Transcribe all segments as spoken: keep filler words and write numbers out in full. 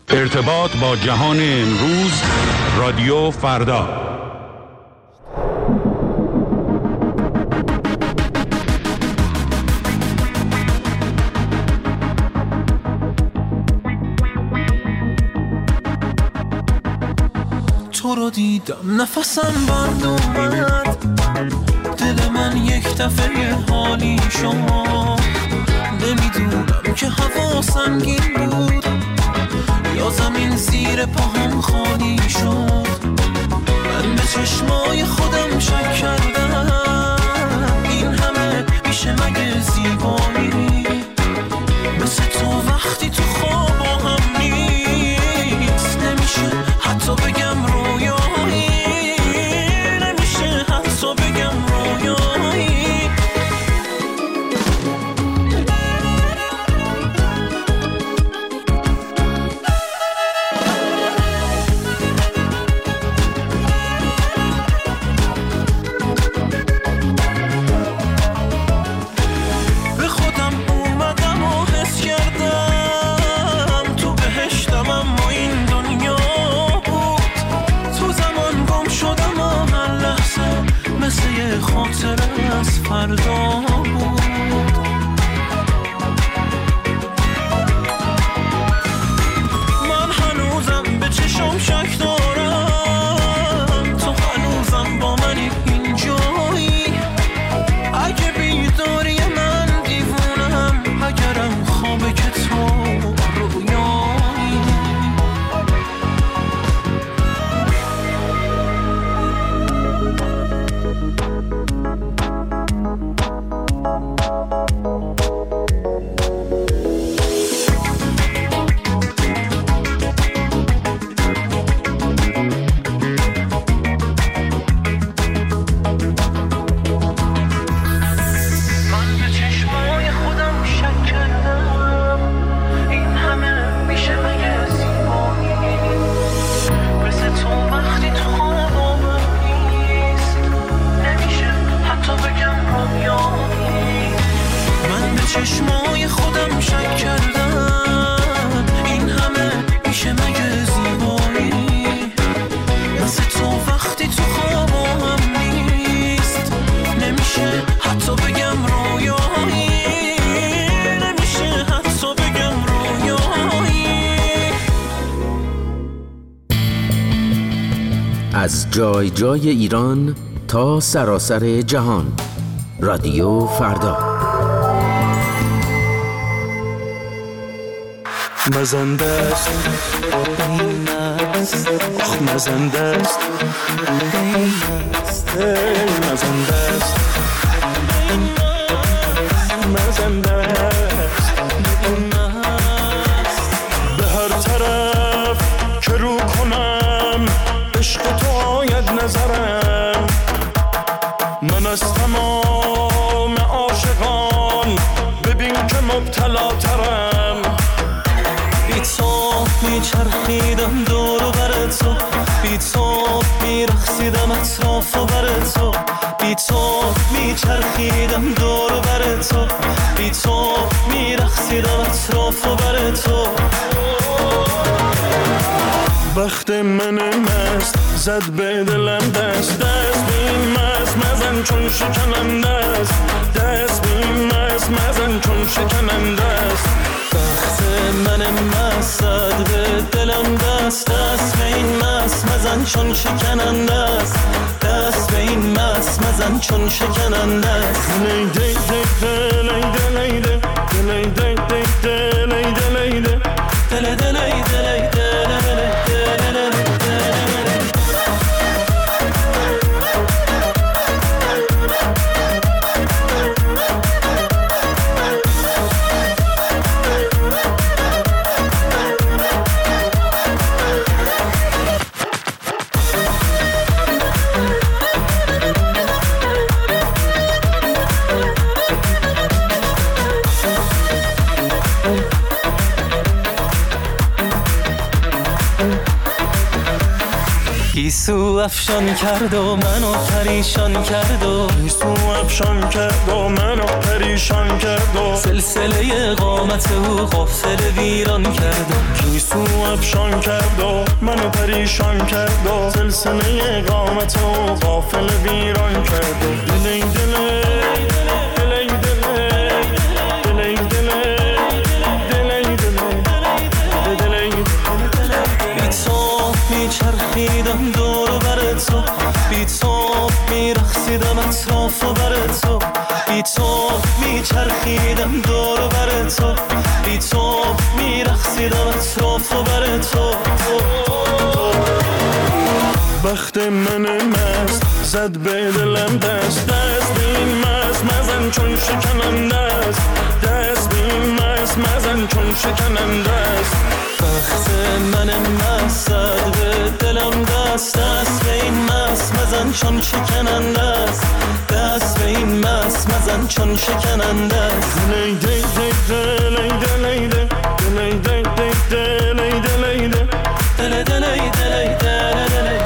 ارتباط با جهان امروز، رادیو فردا. تو رو دیدم نفسم بند اومد، دل من یک دفعه حالی شما. نمیدونم که هوا سنگین بود یا زمین زیر پاهم خالی شد. من به چشمای خودم شک کردم، این همه میشه مگه زیبایی؟ مثل تو وقتی تو خواب هم نیست، نمیشه حتی بگم رویایی، نمیشه حتی بگم رویایی. خاطر از فردا بود. من هنوزم به چشم شک دارم، تو هنوزم با منی اینجایی. اگه بیداری من دیوونم، اگرم خوابه که تو رویایی. چشمای خودم شک کردم، این همه میشه مگه زیبایی؟ مثل تو وقتی تو خوابم هم نیست، نمیشه حتی بگم رویایی، نمیشه حتی بگم رویایی. از جای جای ایران تا سراسر جهان، رادیو فردا. مزنده است این است، آخ مزنده است این است، مزنده است مزنده است این است. به هر طرف که رو کنم عشق تو آید نظرم. من از تمام عاشقان ببین که مبتلا ترم. بی تو میچرخیدم دور و بر تو، بی تو میرخصیدم اطراف و بر تو، بی تو میچرخیدم دور و بر تو، بی تو میرخصیدم اطراف و بر تو. وقت من مست زد به دلم دست، دست بین مست مزن چون شکننده است، دست بین مست مزن چون شکننده است. وقت من مست زد به دلم دست، دست به این مست مزن چون شکننده است، دست به این مست مزن چون شکننده است. لیده لیده لیده لیده لیده لیده لیده لیده لیده لیده لیده گیسو افشان کرد و منو پریشان کرد و گیسو افشان کرد و منو پریشان کرد و سلسله قامت او غافل ویران کرد و گیسو افشان کرد و منو پریشان کرد و سلسله قامت او غافل ویران کرد و دلی دلی دلی دلی دلی دلی دلی دلی بی تو میچرخیدم دور و بر تو، بی تو میرخصیدم اطراف و بر تو، بی تو میچرخیدم دور و بر تو، بی تو میرخصیدم اطراف و بر تو. بخت من مست زد به دلم دست، دست بین مست مزن چون شکننده است، دست بین مست مزن چون شکننده است. بخت من مست زد به دلم دست، دست به این مست مزن چون شکننده است، دست به این مست مزن چون شکننده است. دلی دی دی دلی دلی دی دلی دی دی دلی دلی دی دلی دلی دلی دلی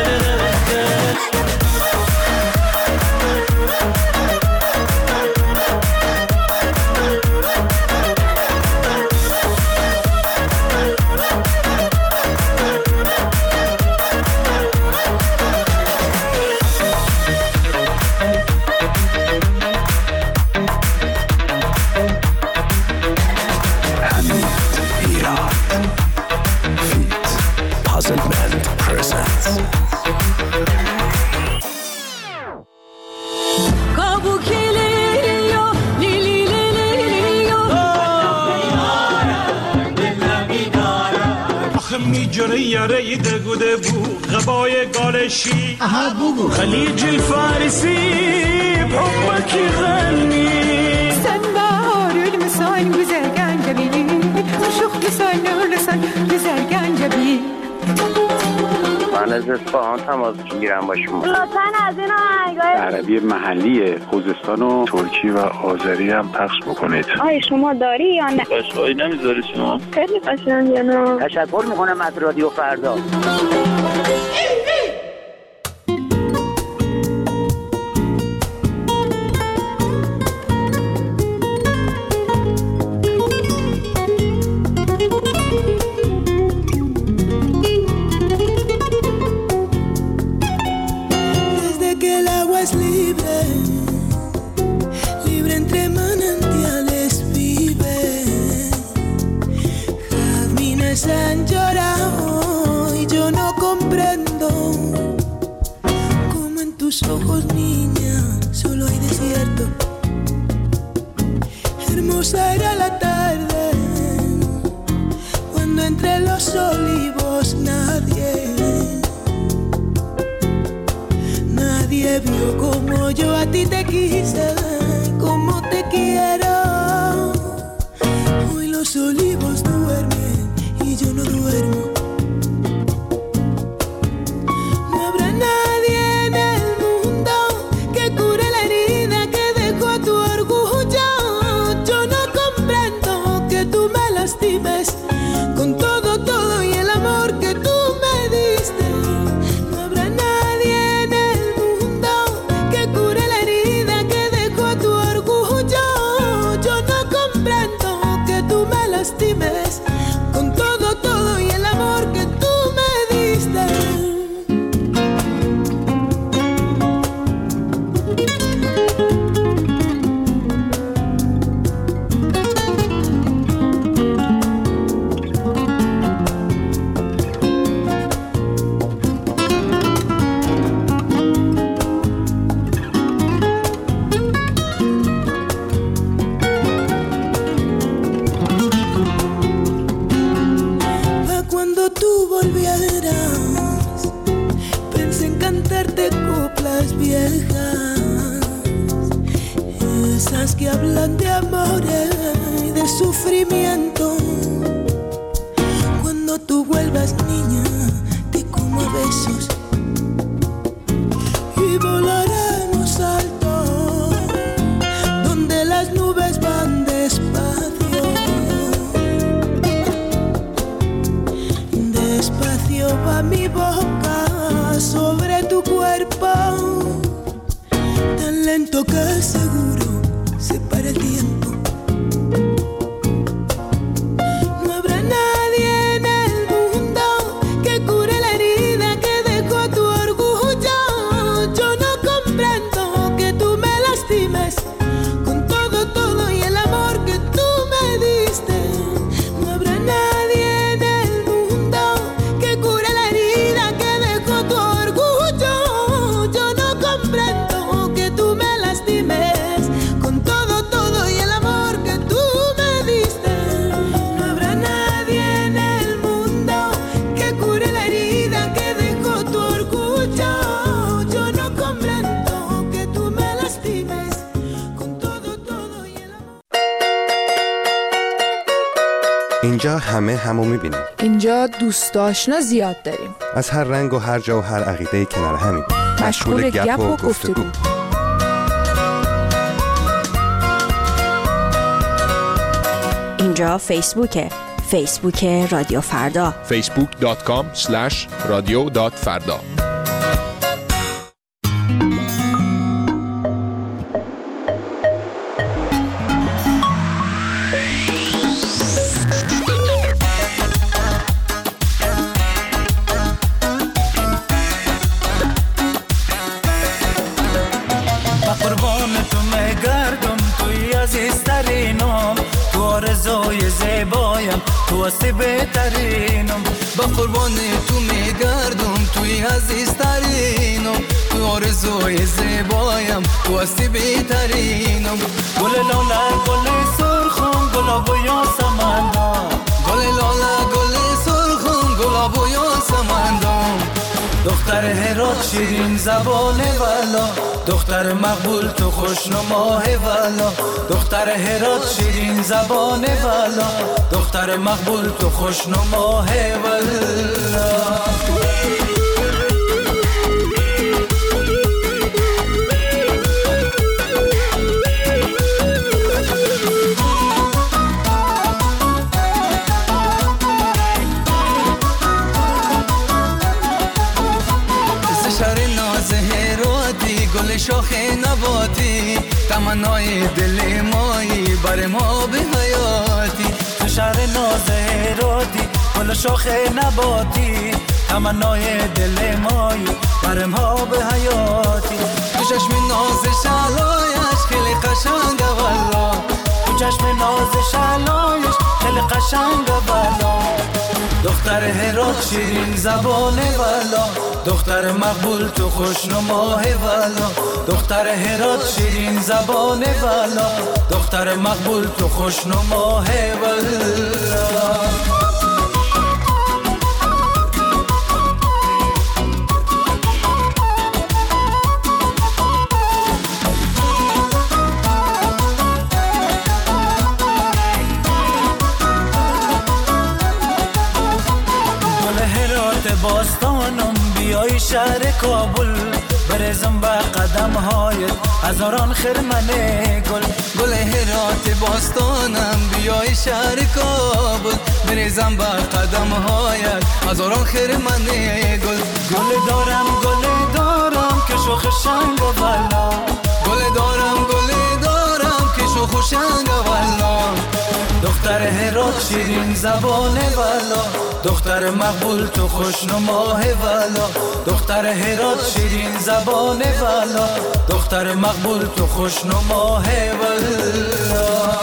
میجره یاره دگوده بو غبای گالشی خلیج الفارسی بحبك يغني سنبار المسان وزرقان جميل وشوخ لسان ولسان وزرقان جميل. من از اصفهان تماس میگیرم با شما. لطفاً از این آهنگای عربی محلی خوزستان و ترکی و آذری هم پخش بکنید. آیا شما داری یا نه؟ قشقایی نمیذاری شما؟ خیلی قشنگه نه؟ تشکر میکنم از رادیو فردا. Han llorado y yo no comprendo cómo en tus ojos, niña, solo hay desierto. Hermosa era la tarde cuando entre los olivos nadie, nadie vio como yo a ti te quise, como te quiero. Hoy los olivos duermen y yo no duermo. No habrá nadie en el mundo que cure la herida que dejó tu orgullo. Yo no comprendo que tú me lastimes con todo, todo y el amor que tú me diste. No habrá nadie en el mundo que cure la herida que dejó tu orgullo. Yo no comprendo que tú me lastimes con todo, todo y el amor que tú me diste. Cuando tú volvieras, pensé en cantarte coplas viejas, esas que hablan de amores y de sufrimiento. Cuando tú vuelvas, niña, te como a besos y volaremos alto, donde las nubes van despacio. Despacio va mi boca sobre tu cuerpo, tan lento que seguro se para el tiempo. No habrá nadie en el mundo que cure la herida que dejó tu orgullo. Yo no comprendo que tú me lastimes con todo, todo y el amor que tú me diste. No habrá nadie en el mundo que cure la herida que dejó tu orgullo. Yo no comprendo que tú me lastimes con todo, todo y el amor que tú me diste. No habrá nadie en el mundo que cure la herida que dejó tu orgullo. Yo no comprendo que tú me lastimes con todo, todo y el amor. اینجا همه همو میبینیم. اینجا دوست آشنا زیاد داریم. از هر رنگ و هر جا و هر عقیده کنار همیم. مشغول گپ و گفتگو. اینجا فیسبوکه. فیسبوک رادیو فردا. فیسبوک دات کام اسلش رادیو دات فردا. تو هستی بهترینم، با قربان تو میگردم، توی عزیزترینم، تو آرزوی زیبایم، تو هستی بهترینم. گل لاله گل سرخم گلاب و یاسمندم، گل لاله گل سرخم گلاب و یاسمندم. دختر هرات شیرین زبان والا، دختر مقبول تو خوشنماه والا. دختر هرات شیرین زبان والا، دختر مقبول تو خوشنماه والا. گل شاخ نباتی، تمنای دل مایی بر ما به حیاتی. تو شهر ناز هراتی، گل شاخ نباتی، تمنای دل مایی بر ما به حیاتی. تو چشم ناز شلایش خیلی قشنگه والا، تو چشم ناز شلایش خیلی قشنگه والا. دختر هرات شیرین زبان والا، دختر مقبول تو خوشنماه والا. دختر هرات شیرین زبان والا، دختر مقبول تو خوشنماه والا. باستانم بیای شهر کابل، برزم به قدم های هزاران خرمن گل. گل هرات باستانم بیای شهر کابل، برزم به قدم های هزاران خرمن گل. گل دارم گل دارم که شوخ شنگ و والا، گل دارم گل دارم که شوخ شنگ و والا. دختر هرات شیرین زبان والا، دختر مقبول تو خوشنماه والا. دختر هرات شیرین زبان والا، دختر مقبول تو خوشنماه والا.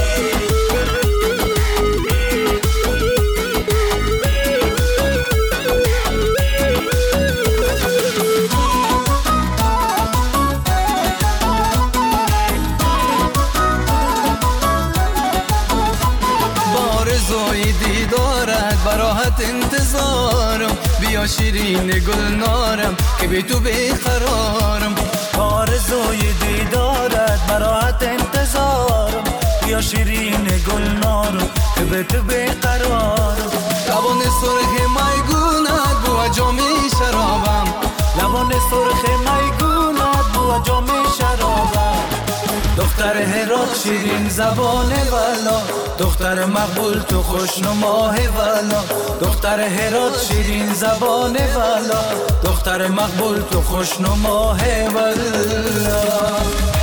براحت انتظارم، بیا شیرین گل نارم که بی تو بیقرارم. آرزوی دیدارت براحت انتظارم، بیا شیرین گل نارم که بی تو بیقرارم. لبان سرخ میگونت بو جام شرابم، لبان سرخ میگونت بو جام شرابم. دختر دختر هرات شیرین زبان والا، دختر مقبول تو خوشنماه والا، دختر هرات شیرین زبان والا، دختر مقبول تو خوشنماه والا.